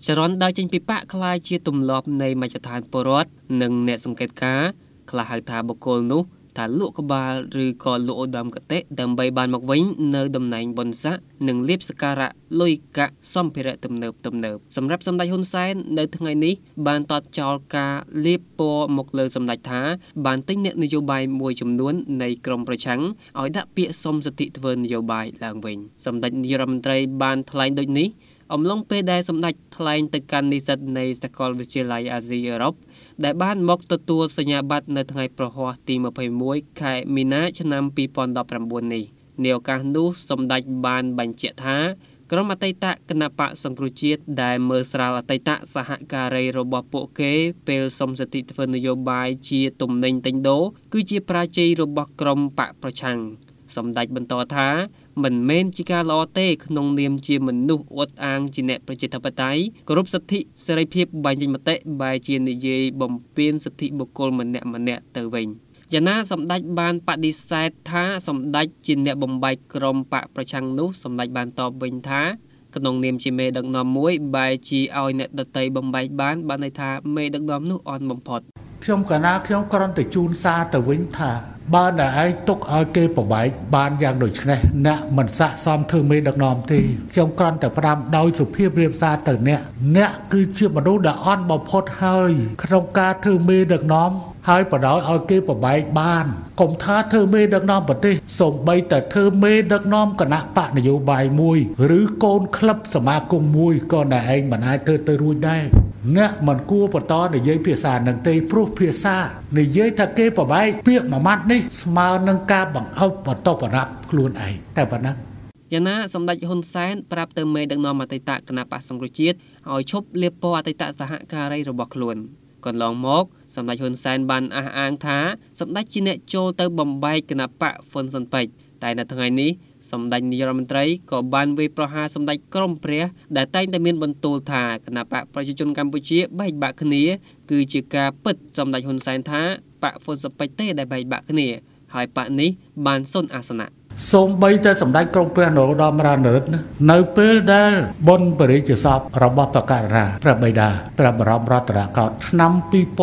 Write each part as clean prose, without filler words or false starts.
ចរន្តដើរចេញពីបកខ្លាយជាទម្លាប់នៃមជ្ឈដ្ឋានពលរដ្ឋនិងអ្នកសង្កេតការណ៍ខ្លះហៅថាបុគ្គលនោះថាលក់ក្បាលឬក៏លក់ឧត្តមគតិដើម្បីបានមកវិញនៅតំណែងបុណ្យស័ក្តិនិងលៀបសក្ការៈលុយកាក់សម្ភារៈទំនើបសម្រាប់សម្ដេចហ៊ុនសែននៅថ្ងៃនេះបានតតចោលការលាបពណ៌មកលើសម្ដេចថាបានទិញអ្នកនយោបាយមួយចំនួននៃក្រមប្រឆាំងឲ្យដាក់ពាក្យសុំសិទ្ធិធ្វើនយោបាយឡើងវិញសម្ដេចនាយរដ្ឋមន្ត្រីបានថ្លែងដូចនេះអំឡុងពេលដែលសម្ដេចថ្លែងទៅកាន់និស្សិតនៃសាកលវិទ្យាល័យអាស៊ីអឺរ៉ុបដែលបានមកទទួលសញ្ញាបត្រនៅថ្ងៃប្រហ័សទី21ខែមីនាឆ្នាំ2019នេះនាឱកាសនោះសម្ដេចបានបញ្ជាក់ថាក្រុមអតីតគណបកសង្គ្រោះជាតិដែលមើលស្រាលអតីតសហការីរបស់ពួកគេពេលសុំសិទ្ធិធ្វើនយោបាយជាទំនិញទិញដូរគឺជាប្រាជ័យរបស់ក្រុមបកប្រឆាំងសម្ដេចបន្តថាមិនមែនជាការល្អទេក្នុងនាមជាមនុស្សអួតអាងជាអ្នកប្រជាធិបតេយ្យគោរពសិទ្ធិសេរីភាពបញ្ចេញមតិបែរជានិយាយបំពានសិទ្ធិបុគ្គលម្នាក់ទៅវិញយ៉ាងណាសម្ដេចបានបដិសេធថាសម្ដេចជាអ្នកបំបែកក្រុមបកប្រឆាំងនោះសម្ដេចបានតបវិញថាក្នុងនាមជាមេដឹកនាំមួយបែរជាឲ្យអ្នកដតីបំបែកបានន័យថាមេដឹកនាំនោះអន់បំផុតខ្ញុំកាលណាខ្ញុំគ្រាន់តែជូនសារទៅវិញថាបើតែឯងទុកឲ្យគេប្របែកបានយ៉ាងដូចនេះអ្នកមិនស័ក្តិសមធ្វើមេដឹកនាំទេខ្ញុំគ្រាន់តែផ្ដាំដោយសុភាពរៀបសារទៅអ្នកគឺជាមនុស្សដែលអន់បំផុតហើយក្នុងការធ្វើមេដឹកនាំហើយបដ ாய் ឲ្យគេប្របែកបានកុំថាធ្វើមេដឹកនាំប្រទេសសូម្បីតែធ្វើមេដឹកនាំគណៈបកនយោបាយមួយឬកូនក្លឹបសមាគមមួយក៏តែឯងមិនអាចធ្វើទៅរួចដែរអ្នកមិនគួរបន្តនិយាយភាសានឹងទេព្រោះភាសានិយាយថាគេប្របែកពាក្យមួយម៉ាត់នេះស្មើនឹងការបង្អើបបន្ទប់ប្រដាប់ខ្លួនឯងតែប៉ុណ្ណឹងយ៉ាងណាសម្ដេចហ៊ុនសែនប្រាប់ទៅមេដឹកនាំអតីតគណៈបកសង្គ្រោះជាតិឲ្យឈប់លាបពណ៌អតីតសហការីរបស់ខ្លួនកន្លងមកសម្ដេចហ៊ុនសែនបានអះអាងថាសម្ដេចជាអ្នកចូលទៅបំបែកគណៈបកហ៊ុនស៊ិនប៉ិចតែនៅថ្ងៃនេះសម្ដេចនាយរដ្ឋមន្ត្រីក៏បានវាយប្រហារសម្ដេចក្រមព្រះដែលតែងតែមានបន្ទូលថាគណៈបកប្រជាជនកម្ពុជាបែកបាក់គ្នាគឺជាការពិតសម្ដេចហ៊ុនសែនថាបកហ៊ុនស៊ិនប៉ិចទេដែលបែកបាក់គ្នាហើយបកនេះបានសុនអាសនៈសូម្បីតែសម្ដេចក្រមព្រះនរោត្តមរណរដ្ឋនៅពេលដែលបុណ្យបរិជ្ជសពរបស់បករាព្រះបិតាព្រះបរមរដ្ឋនកោដ្ឋឆ្នាំ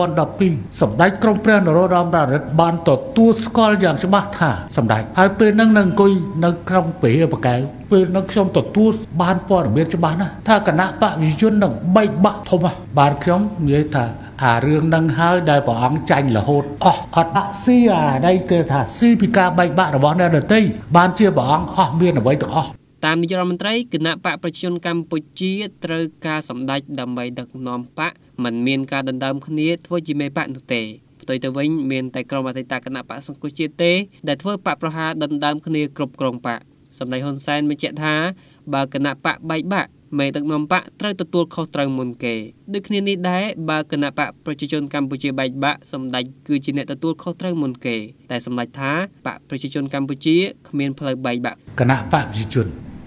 2012សម្ដេចក្រមព្រះនរោត្តមរណរដ្ឋបានទទួលស្គាល់យ៉ាងច្បាស់ថាសម្ដេចហើយពេលហ្នឹងនៅអង្គុយនៅក្នុងពេហបកែវពេលហ្នឹងខ្ញុំទទួលបានព័ត៌មានច្បាស់ណាស់ថាគណៈបកវិជននឹងបែកបាក់ធំបានខ្ញុំនិយាយថាអារឿងនឹងហើយដែលព្រះអង្គចាញ់រហូតអស់អត់ដាក់ស៊ីអាđâyគេថាស៊ីពីការបែកបាក់របស់អ្នកដទៃបានជាព្រះអង្គអស់មានអ្វីទាំងអស់តាមនាយករដ្ឋមន្ត្រីគណៈបកប្រជាជនកម្ពុជាត្រូវការសម្ដេចដើម្បីដឹកនាំបកមិនមានការដណ្ដើមគ្នាធ្វើជាមេបកនោះទេផ្ទុយទៅវិញមានតែក្រុមអតីតគណៈបកសង្គ្រោះជាតិទេដែលធ្វើបកប្រហារដណ្ដើមគ្នាគ្រប់គ្រងបកសម្ដេចហ៊ុនសែនបញ្ជាក់ថាបើគណៈបកបែកបាក់មេដឹកនាំបកត្រូវទទួលខុសត្រូវមុនគេដូចគ្នានេះដែរបើគណៈបកប្រជាជនកម្ពុជាបែកបាក់សម្ដេចគឺជាអ្នកទទួលខុសត្រូវមុនគេតែសម្ដេចថាបកប្រជាជនកម្ពុជាគ្មានផ្លូវបែកបាក់គណៈបកប្រជាជន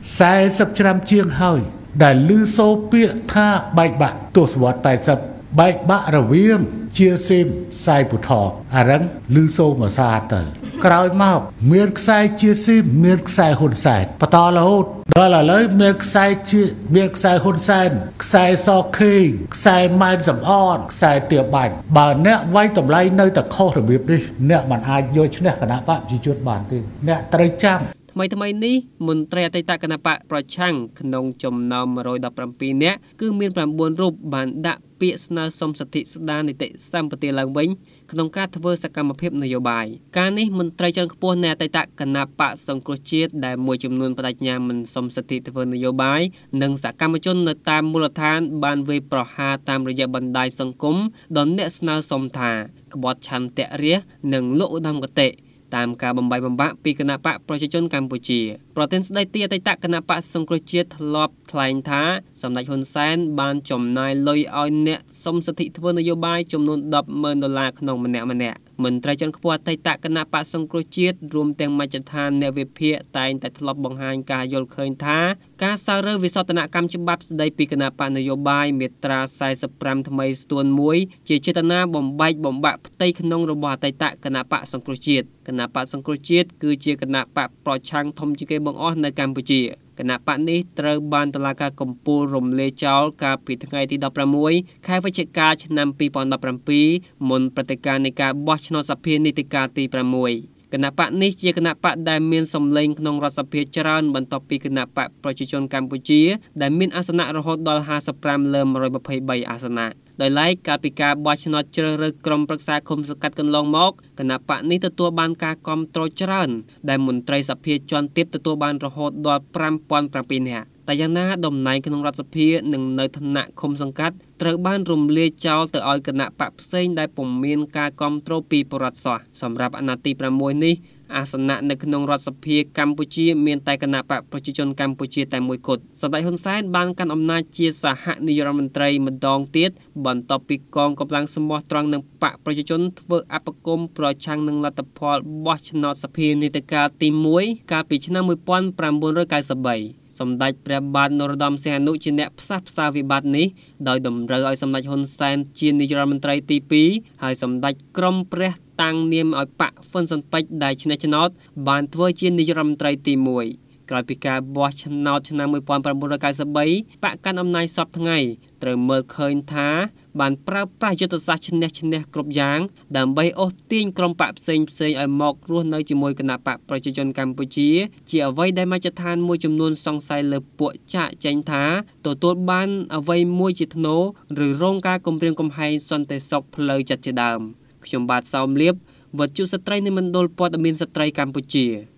40ឆ្នាំជាងហើយដែលឮសូរពាក្យថាបែកបាក់ទសវត្ស80បែកបាក់រវាងជាស៊ីមសៃពុថអារឹងឮសូរមួយសាទៅក្រោយមកមានខ្សែជាស៊ីមមានខ្សែហ៊ុនសែនបន្តរហូតដល់ឥឡូវមានខ្សែហ៊ុនសែនខ្សែសខេងខ្សែម៉ែនសំអនខ្សែទាបាញ់បើអ្នកវាយតម្លៃនៅតែខុសរបៀបនេះអ្នកមិនអាចយកឈ្នះគណៈបកប្រជាជនបានទេអ្នកត្រូវចាំថ្មីនេះមន្ត្រីអតីតគណៈបកប្រឆាំងក្នុងចំណោម117នាក់គឺមាន9រូបបានដាក់ពាក្យស្នើសុំសិទ្ធិស្ដារនីតិសម្បទាឡើងវិញក្នុងការធ្វើសកម្មភាពនយោបាយការនេះមន្ត្រីជាន់ខ្ពស់នៃអតីតគណៈបកសង្គ្រោះជាតិដែលមួយចំនួនបដិញ្ញាមិនសុំសិទ្ធិធ្វើនយោបាយនិងសកម្មជននៅតាមមូលដ្ឋានបានវាយប្រហារតាមរយៈបណ្ដាញសង្គមដល់អ្នកស្នើសុំថាក្បត់ឆន្ទៈរាស្ត្រនិងលោកឧត្តមគតិតាមការបំបីបំបាក់ពីគណៈបកប្រជាជនកម្ពុជាប្រធានស្ដីទីអតីតគណៈបកសង្គ្រោះជាតិធ្លាប់ថ្លែងថាសម្ដេចហ៊ុនសែនបានចំណាយលុយឲ្យអ្នកសុំសិទ្ធិធ្វើនយោបាយចំនួន$10,000ក្នុងម្នាក់មន្ត្រីជាន់ខ្ពស់អតីតគណៈបកសង្គ្រោះជាតិរួមទាំងមជ្ឈដ្ឋានអ្នកវិភាគតែងតែធ្លាប់បង្ហាញការយល់ឃើញថាការសើរើវិសោធនកម្មច្បាប់ស្ដីពីគណៈបកនយោបាយមាត្រា45ថ្មីស្ទួនមួយជាចេតនាបំបែកបំបាក់ផ្ទៃក្នុងរបស់អតីតគណៈបកសង្គ្រោះជាតិគណៈបកសង្គ្រោះជាតិគឺជាគណៈបកប្រឆាំងធំជាងគេបង្អស់នៅកម្ពុជាគណៈបកនេះត្រូវបានតុលាការកំពូលរំលាយចោលកាលពីថ្ងៃទី16ខែវិច្ឆិកាឆ្នាំ2017មុនព្រឹត្តិការណ៍នៃការបោះឆ្នោតសភានីតិកាលទី6គណៈបកនេះជាគណៈបកដែលមានសម្លេងក្នុងរដ្ឋសភាច្រើនបន្ទាប់ពីគណៈបកប្រជាជនកម្ពុជាដែលមានអាសនៈរហូតដល់55លើ123អាសនៈដោយឡែកកាលពីការបោះឆ្នោតជ្រើសរើសក្រុមប្រឹក្សាឃុំសង្កាត់កន្លងមកគណៈបកនេះទទួលបានការគាំទ្រច្រើនដែលមន្ត្រីសភាជាន់ទាបទទួលបានរហូតដល់5007នាក់តែយ៉ាងណាតំណែងក្នុងរដ្ឋសភានិងនៅឋានៈឃុំសង្កាត់ត្រូវបានរំលាយចោលទៅឲ្យគណៈបកផ្សេងដែលពុំមានការគាំទ្រពីប្រជាពលរដ្ឋសោះសម្រាប់អាណត្តិទី6នេះអាសនៈនៅក្នុងរដ្ឋសភាកម្ពុជាមានតែគណៈបកប្រជាជនកម្ពុជាតែមួយគត់សម្ដេចហ៊ុនសែនបានកាន់អំណាចជាសហនាយករដ្ឋមន្ត្រីម្ដងទៀតបន្ទាប់ពីកងកម្លាំងសម្បត្តិត្រង់នឹងបកប្រជាជនធ្វើអបគមប្រឆាំងនឹងលទ្ធផលបោះឆ្នោតសភានីតិកាលទី1កាលពីឆ្នាំ1993សម្ដេចព្រះបាទនរោត្តមសីហនុជាអ្នកផ្សះផ្សាវិបត្តិនេះដោយតម្រូវឲ្យសម្ដេចហ៊ុនសែនជានាយករដ្ឋមន្ត្រីទី2ហើយសម្ដេចក្រមព្រះតាំងនាមឲ្យបកហ្វុនស៊ិនប៉ិចដែលឈ្នះឆ្នោតបានធ្វើជានាយករដ្ឋមន្ត្រីទី1ក្រោយពីការបោះឆ្នោតឆ្នាំ1993បកកាន់អំណាចសពថ្ងៃត្រូវមើលឃើញថាបានប្រើប្រាស់យុទ្ធសាស្ត្រឈ្នះគ្រប់យ៉ាងដើម្បីអូសទាញក្រុមបកផ្សេងឲ្យមករស់នៅជាមួយគណៈបកប្រជាជនកម្ពុជាជាអ្វីដែលមជ្ឈដ្ឋានមួយចំនួនសង្ស័យលើពួកចាក់ចែងថាទទួលបានអ្វីមួយជាធ្នូឬរងការគំរាមកំហែងសន្តិសុខផ្លូវចិត្តជាដើមខ្ញុំបាទសោមលៀបវត្ថុស្ត្រីនៃមណ្ឌលព័ត៌មានស្ត្រីកម្ពុជា